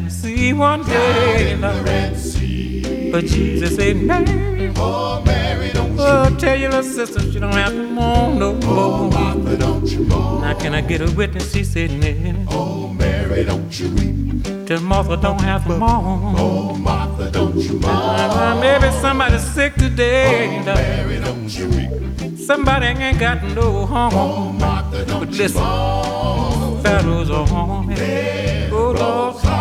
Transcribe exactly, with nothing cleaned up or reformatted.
the sea one day. Down in the Red Sea. But Jesus said, Mary, Oh, Mary, don't you oh, weep. tell your little sister she don't have to mourn no Oh, more. Martha, don't you mourn. Now can I get a witness? She said, yeah. Oh, Mary, don't you weep. Tell Martha don't have to mourn. Oh, Martha, don't you mourn. Uh, maybe somebody's sick today. Oh, Mary, don't you weep. Somebody ain't got no home. Oh, Martha, don't But you listen, mourn. Pharaoh's on. There Oh, Lord.